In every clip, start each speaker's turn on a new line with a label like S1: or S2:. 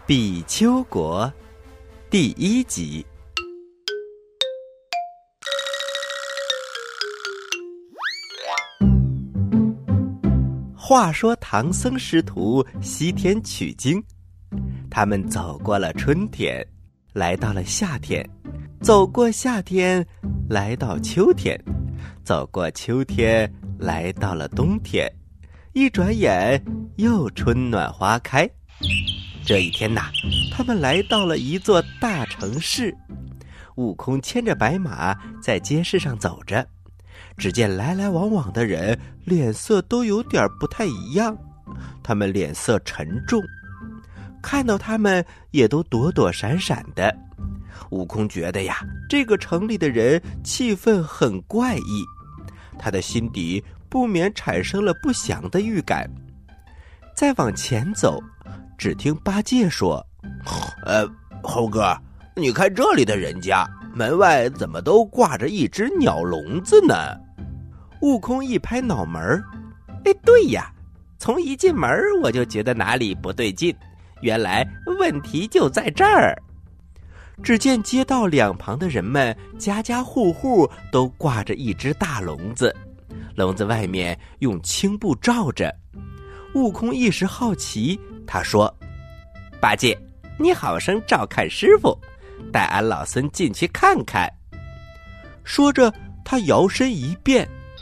S1: 比丘国第1集。话说唐僧师徒西天取经，他们走过了春天，来到了夏天，走过夏天，来到秋天，走过秋天，来到了冬天，一转眼又春暖花开。这一天呐，他们来到了一座大城市。悟空牵着白马在街市上走着，只见来来往往的人脸色都有点不太一样，他们脸色沉重，看到他们也都躲躲闪闪的。悟空觉得呀，这个城里的人气氛很怪异，他的心底不免产生了不祥的预感。再往前走，只听八戒说：猴哥，你看这里的人家门外怎么都挂着一只鸟笼子呢？悟空一拍脑门，对呀，从一进门我就觉得哪里不对劲，原来问题就在这儿。只见街道两旁的人们家家户户都挂着一只大笼子，笼子外面用青布罩着。悟空一时好奇，他说：八戒，你好生照看师傅，带俺老孙进去看看。说着他摇身一变，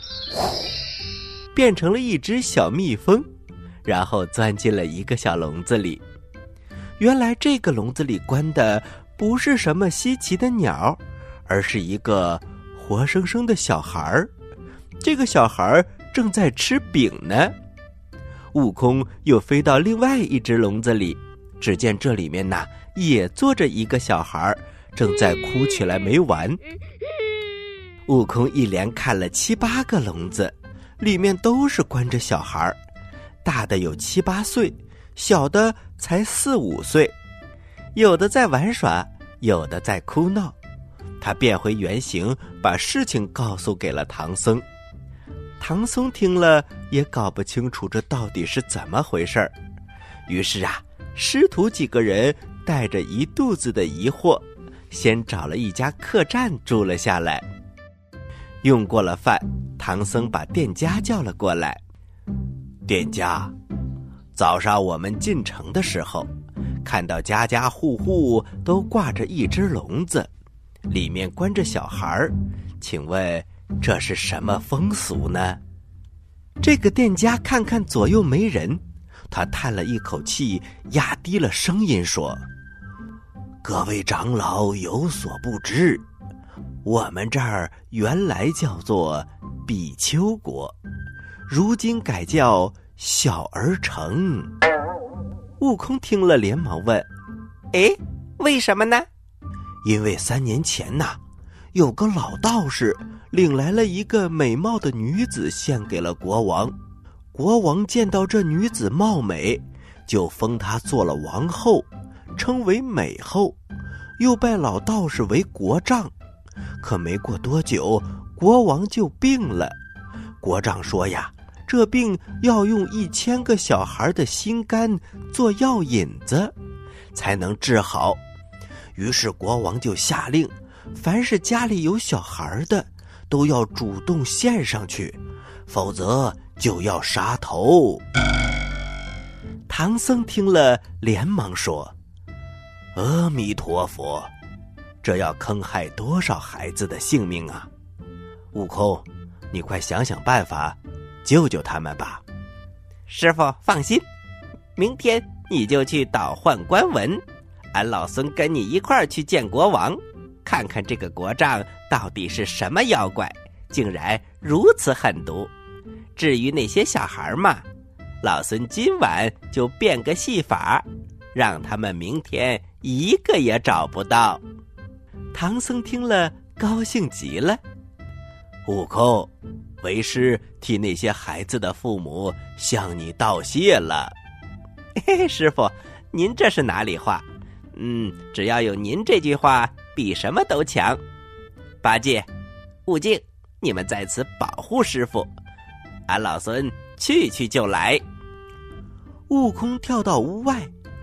S1: 变成了一只小蜜蜂，然后钻进了一个小笼子里。原来这个笼子里关的不是什么稀奇的鸟，而是一个活生生的小孩。这个小孩正在吃饼呢。悟空又飞到另外一只笼子里，只见这里面呐，也坐着一个小孩，正在哭起来没完。悟空一连看了7、8个笼子，里面都是关着小孩，大的有7、8岁，小的才4、5岁，有的在玩耍，有的在哭闹。他变回原形，把事情告诉给了唐僧。唐僧听了也搞不清楚这到底是怎么回事儿，于是啊，师徒几个人带着一肚子的疑惑，先找了一家客栈住了下来。用过了饭，唐僧把店家叫了过来。店家，早上我们进城的时候，看到家家户户都挂着一只笼子，里面关着小孩，请问这是什么风俗呢？这个店家看看左右没人，他叹了一口气，压低了声音说：各位长老有所不知，我们这儿原来叫做比丘国，如今改叫小儿城。悟空听了连忙问：为什么呢？因为3年前呐，有个老道士领来了一个美貌的女子献给了国王，国王见到这女子貌美，就封她做了王后，称为美后，又拜老道士为国丈。可没过多久，国王就病了。国丈说呀，这病要用1000个小孩的心肝做药引子才能治好。于是国王就下令，凡是家里有小孩的都要主动献上去，否则就要杀头。唐僧听了连忙说：阿弥陀佛，这要坑害多少孩子的性命啊！悟空，你快想想办法救救他们吧。师傅放心，明天你就去倒换官文，俺老孙跟你一块儿去见国王，看看这个国丈到底是什么妖怪，竟然如此狠毒。至于那些小孩嘛，老孙今晚就变个戏法，让他们明天一个也找不到。唐僧听了高兴极了。悟空，为师替那些孩子的父母向你道谢了。师傅，您这是哪里话？只要有您这句话，比什么都强。八戒、悟净，你们在此保护师傅，俺老孙去就来。悟空跳到屋外，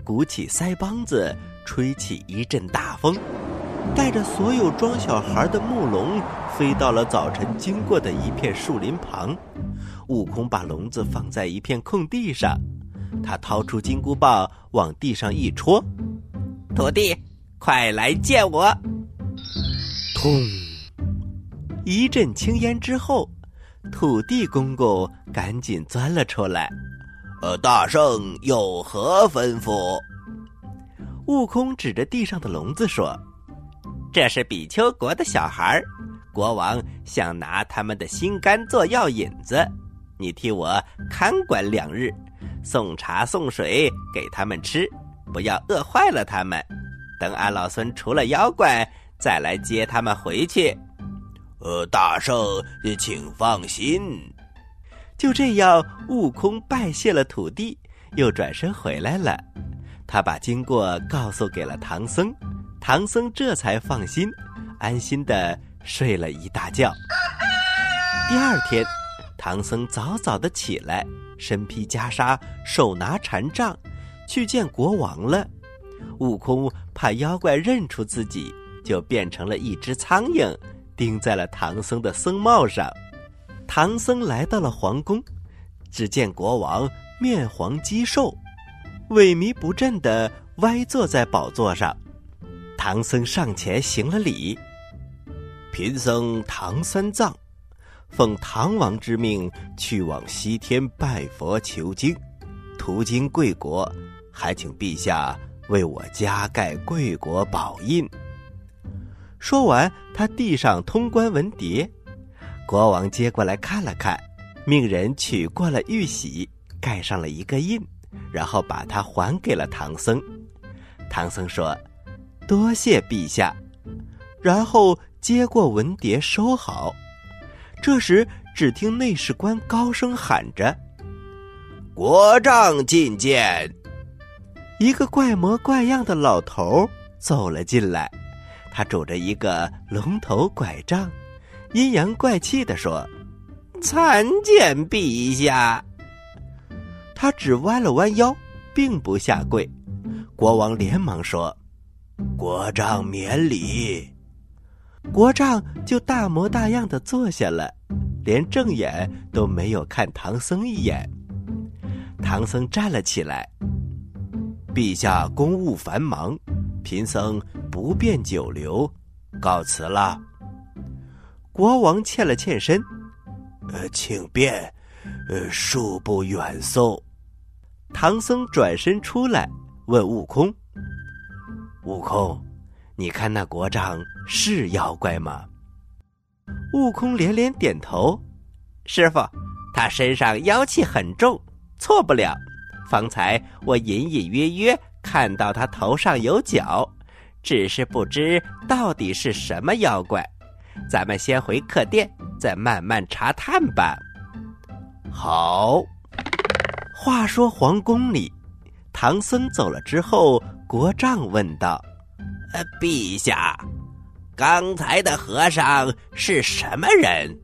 S1: 鼓起腮帮子，吹起一阵大风，带着所有装小孩的木笼飞到了早晨经过的一片树林旁。悟空把笼子放在一片空地上，他掏出金箍棒往地上一戳，
S2: 土地，快来见我！
S1: 通，一阵青烟之后，土地公公赶紧钻了出来。
S2: 大圣有何吩咐？
S1: 悟空指着地上的笼子说：
S2: 这是比丘国的小孩，国王想拿他们的心肝做药引子，你替我看管2日，送茶送水给他们吃，不要饿坏了他们。等俺老孙除了妖怪，再来接他们回去。
S3: 大圣请放心。
S1: 就这样，悟空拜谢了土地，又转身回来了。他把经过告诉给了唐僧，唐僧这才放心，安心地睡了一大觉。第二天，唐僧早早地起来，身披袈裟，手拿禅杖，去见国王了。悟空怕妖怪认出自己，就变成了一只苍蝇，钉在了唐僧的僧帽上。唐僧来到了皇宫，只见国王面黄肌瘦，萎靡不振地歪坐在宝座上。唐僧上前行了礼：贫僧唐三藏，奉唐王之命去往西天拜佛求经，途经贵国，还请陛下为我加盖贵国宝印。说完，他递上通关文牒，国王接过来看了看，命人取过了玉玺，盖上了一个印，然后把它还给了唐僧。唐僧说：多谢陛下，然后接过文牒收好。这时只听内侍官高声喊着：
S3: 国丈觐见。
S1: 一个怪模怪样的老头走了进来，他拄着一个龙头拐杖，阴阳怪气地说：
S2: 参见陛下。
S1: 他只弯了弯腰，并不下跪。国王连忙说：
S3: 国丈免礼。
S1: 国丈就大模大样地坐下了，连正眼都没有看唐僧一眼。唐僧站了起来：陛下公务繁忙，贫僧不便久留，告辞了。国王欠了欠身：
S3: 请便，恕不远送。
S1: 唐僧转身出来，问悟空：悟空，你看那国丈是妖怪吗？悟空连连点头：
S2: 师傅，他身上妖气很重，错不了。方才我隐隐约约看到他头上有角，只是不知到底是什么妖怪。咱们先回客店，再慢慢查探吧。
S1: 好。话说皇宫里，唐僧走了之后，国丈问道：
S2: 陛下，刚才的和尚是什么人？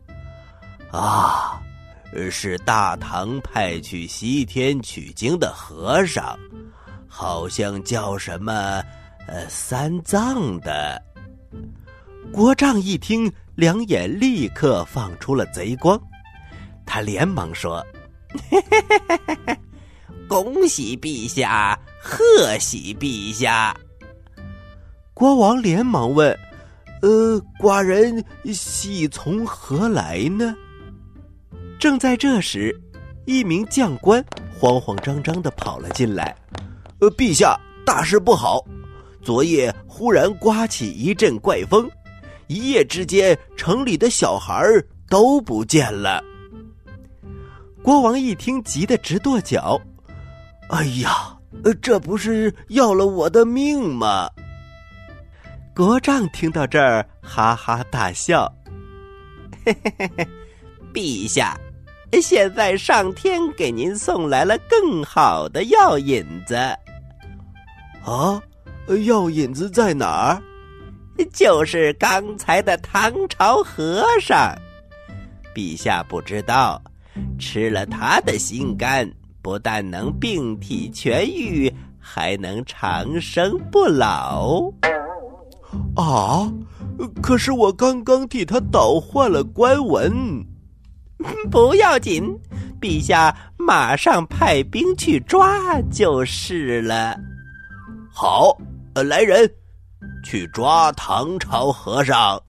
S3: 是大唐派去西天取经的和尚，好像叫什么三藏的。
S1: 国丈一听，两眼立刻放出了贼光，他连忙说：
S2: 恭喜陛下，贺喜陛下。
S1: 国王连忙问：寡人喜从何来呢？正在这时，一名将官慌慌张张地跑了进来：
S3: 陛下，大事不好！昨夜忽然刮起一阵怪风，一夜之间城里的小孩都不见了。
S1: 国王一听，急得直跺脚：
S3: 哎呀，这不是要了我的命吗？
S1: 国丈听到这儿，哈哈大笑：
S2: 陛下，现在上天给您送来了更好的药引子。
S3: 药引子在哪儿？
S2: 就是刚才的唐朝和尚。陛下不知道，吃了他的心肝， 不但能病体痊愈，还能长生不老。
S3: 啊！可是我刚刚替他倒换了官文。
S2: 不要紧，陛下马上派兵去抓就是了。
S3: 好，来人，去抓唐朝和尚。